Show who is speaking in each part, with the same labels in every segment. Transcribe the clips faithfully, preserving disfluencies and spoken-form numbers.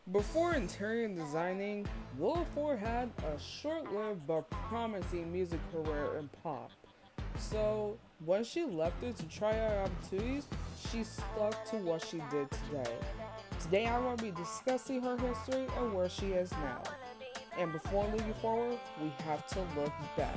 Speaker 1: Before interior designing, Willa Ford had a short-lived but promising music career in pop. So when she left it to try out opportunities, she stuck to what she did today. Today I'm going to be discussing her history and where she is now. And before moving forward, we have to look back.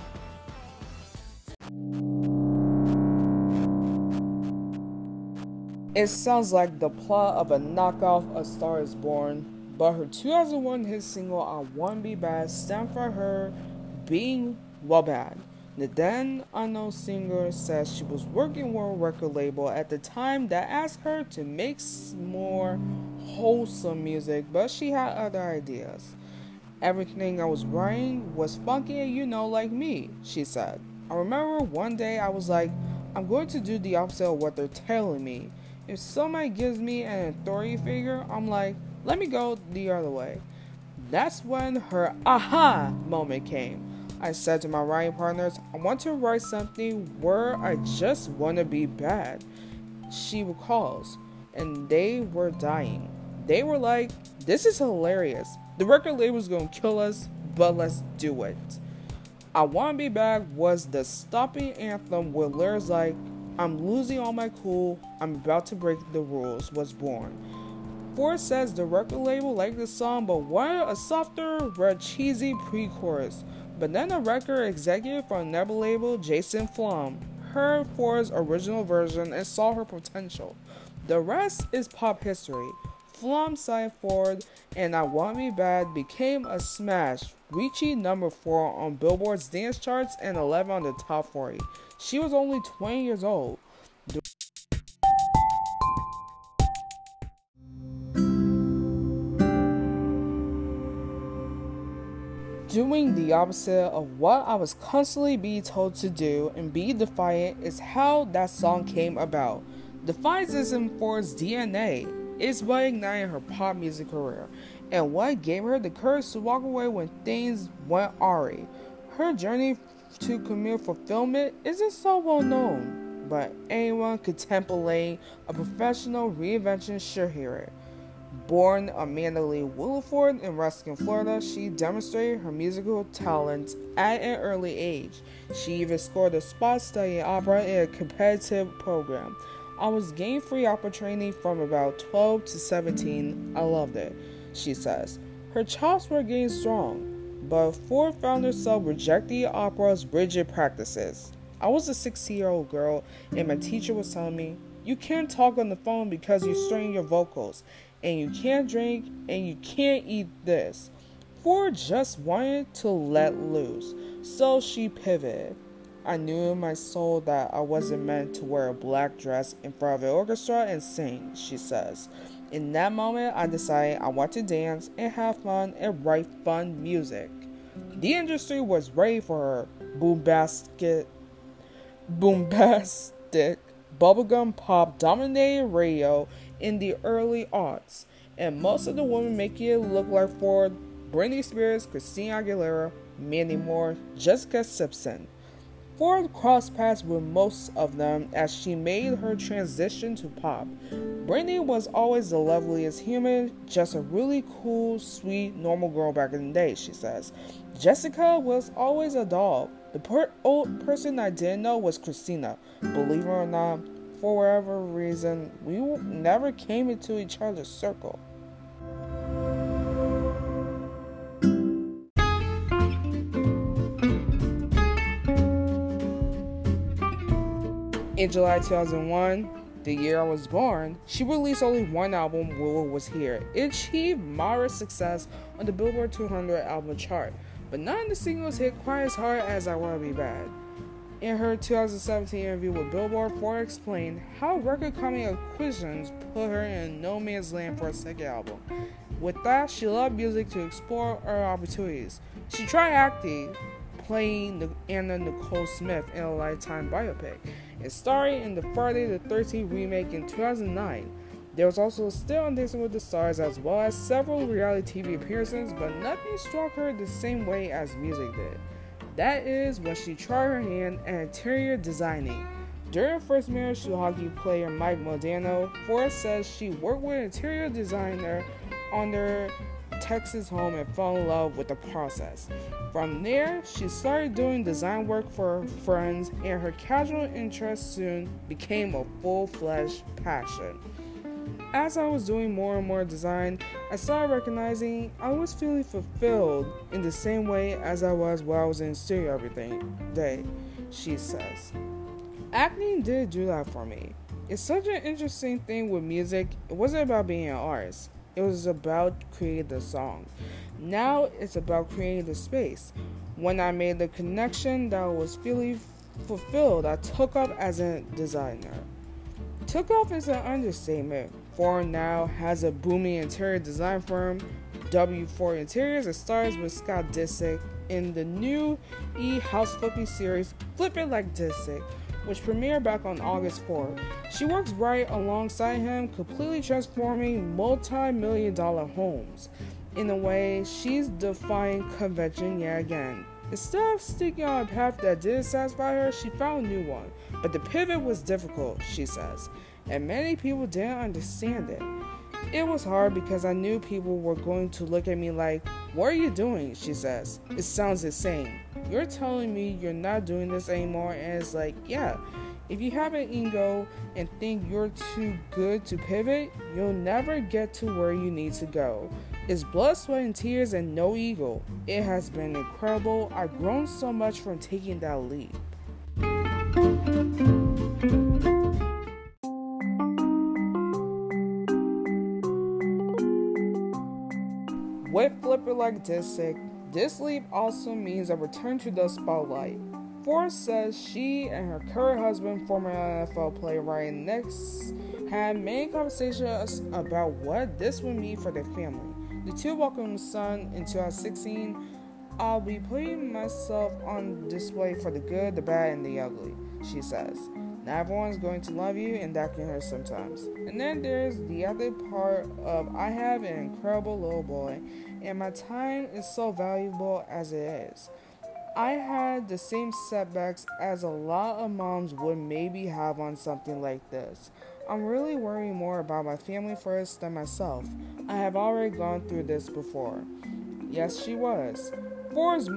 Speaker 1: It sounds like the plot of a knockoff A Star Is Born, but her two thousand one hit single I Wanna Be Bad stemmed from her being well bad. The then unknown singer says she was working with a record label at the time that asked her to make more wholesome music, but she had other ideas. Everything I was writing was funky and you know like me, she said. I remember one day I was like, I'm going to do the opposite of what they're telling me. If somebody gives me an authority figure, I'm like, let me go the other way. That's when her aha moment came. I said to my writing partners, I want to write something where I just want to be bad. She recalls, and they were dying. They were like, this is hilarious. The record label's gonna kill us, but let's do it. I Wanna Be Bad was the stopping anthem where lyrics like, I'm losing all my cool, I'm about to break the rules, was born. Ford says the record label liked the song but wanted a softer, red cheesy pre-chorus. But then a record executive from Nebula label, Jason Flom, heard Ford's original version and saw her potential. The rest is pop history. Flom signed Ford and I Wanna Be Bad became a smash, reaching number four on Billboard's dance charts and eleven on the top forty. She was only twenty years old. Doing the opposite of what I was constantly being told to do and be defiant is how that song came about. Defiance is in Ford's D N A. It's what ignited her pop music career and what gave her the courage to walk away when things went awry. Her journey to career fulfillment isn't so well known, but anyone contemplating a professional reinvention should hear it. Born Amanda Lee Williford in Ruskin, Florida, she demonstrated her musical talents at an early age. She even scored a spot studying opera in a competitive program. I was getting free opera training from about twelve to seventeen. I loved it, she says. Her chops were getting strong, but Ford found herself rejecting opera's rigid practices. I was a sixteen-year-old girl, and my teacher was telling me, you can't talk on the phone because you strain your vocals, and you can't drink, and you can't eat this. Ford just wanted to let loose, so she pivoted. I knew in my soul that I wasn't meant to wear a black dress in front of an orchestra and sing, she says. In that moment, I decided I want to dance and have fun and write fun music. The industry was ready for her bombastic, bombastic bubblegum pop dominated radio in the early aughts, and most of the women making it look like Ford, Britney Spears, Christina Aguilera, Mandy Moore, Jessica Simpson. Ford crossed paths with most of them as she made her transition to pop. Britney was always the loveliest human, just a really cool, sweet, normal girl back in the day, she says. Jessica was always a doll. The per- old person I didn't know was Christina. Believe it or not, for whatever reason, we never came into each other's circle. In July two thousand one, the year I was born, she released only one album, Willa Was Here. It achieved moderate success on the Billboard two hundred album chart, but none of the singles hit quite as hard as I Wanna Be Bad. In her two thousand seventeen interview with Billboard, Ford explained how record company acquisitions put her in no man's land for a second album. With that, she loved music to explore her opportunities. She tried acting, playing Anna Nicole Smith in a Lifetime biopic, and starring in the Friday the thirteenth remake in two thousand nine. There was also Still on Dancing with the Stars, as well as several reality T V appearances, but nothing struck her the same way as music did. That is when she tried her hand at interior designing. During her first marriage to hockey player Mike Modano, Ford says she worked with an interior designer on their Texas home and fell in love with the process. From there, she started doing design work for her friends, and her casual interest soon became a full-fledged passion. As I was doing more and more design, I started recognizing I was feeling fulfilled in the same way as I was while I was in the studio every day, she says. Acting did do that for me. It's such an interesting thing with music. It wasn't about being an artist. It was about creating the song. Now it's about creating the space. When I made the connection that I was feeling fulfilled, I took off as a designer. Took off is an understatement. Four now has a booming interior design firm, W four Interiors, and stars with Scott Disick in the new E! House Flippy series, Flip It Like Disick, which premiered back on August fourth. She works right alongside him, completely transforming multi-million dollar homes. In a way, she's defying convention yet again. Instead of sticking on a path that didn't satisfy her, she found a new one. But the pivot was difficult, she says, and many people didn't understand it. It was hard because I knew people were going to look at me like, "What are you doing?" she says. It sounds insane. You're telling me you're not doing this anymore, and it's like, yeah. If you have an ego and think you're too good to pivot, you'll never get to where you need to go. It's blood, sweat, and tears and no ego. It has been incredible. I've grown so much from taking that leap. With Flip It Like Disick, this leap also means a return to the spotlight. Forrest says she and her current husband, former N F L player Ryan Nix, had many conversations about what this would mean for their family. The two welcomed a son in two thousand sixteen. I'll be putting myself on display for the good, the bad, and the ugly, she says. Not everyone's going to love you, and that can hurt sometimes. And then there's the other part of I have an incredible little boy, and my time is so valuable as it is. I had the same setbacks as a lot of moms would maybe have on something like this. I'm really worrying more about my family first than myself. I have already gone through this before. Yes, she was. Ford's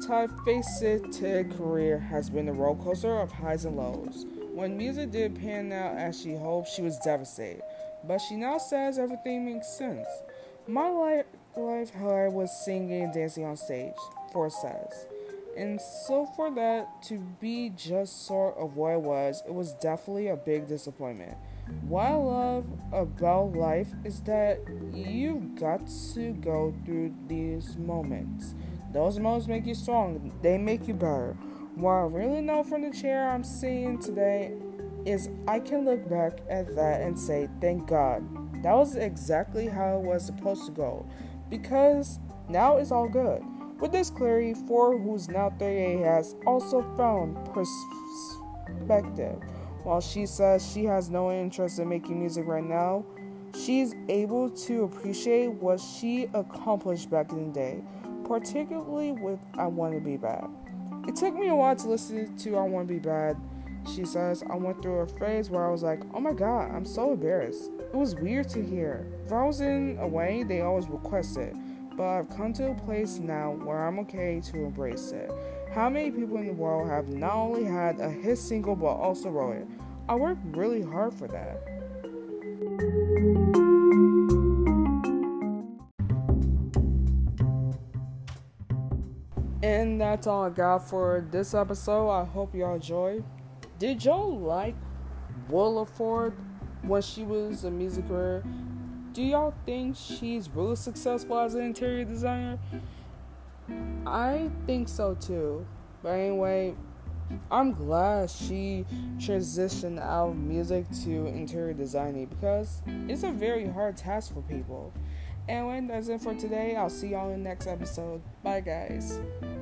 Speaker 1: multifaceted career has been a roller coaster of highs and lows. When music didn't pan out as she hoped, she was devastated. But she now says everything makes sense. My life, life highlight was singing and dancing on stage, Ford says. And so for that to be just sort of what it was, it was definitely a big disappointment. What I love about life is that you've got to go through these moments. Those moments make you strong. They make you better. What I really know from the chair I'm sitting today is I can look back at that and say, thank God. That was exactly how it was supposed to go. Because now it's all good. With this clarity, Ford, who's now thirty-eight, has also found perspective. While she says she has no interest in making music right now, she's able to appreciate what she accomplished back in the day, particularly with I Want to Be Bad. It took me a while to listen to I Want to Be Bad. She says, I went through a phase where I was like, oh my god, I'm so embarrassed. It was weird to hear. If I was in a way, they always request it. But I've come to a place now where I'm okay to embrace it. How many people in the world have not only had a hit single but also wrote it? I worked really hard for that. And that's all I got for this episode. I hope y'all enjoyed. Did y'all like Willa Ford when she was a music career? Do y'all think she's really successful as an interior designer? I think so too. But anyway, I'm glad she transitioned out of music to interior designing because it's a very hard task for people. Anyway, that's it for today. I'll see y'all in the next episode. Bye, guys.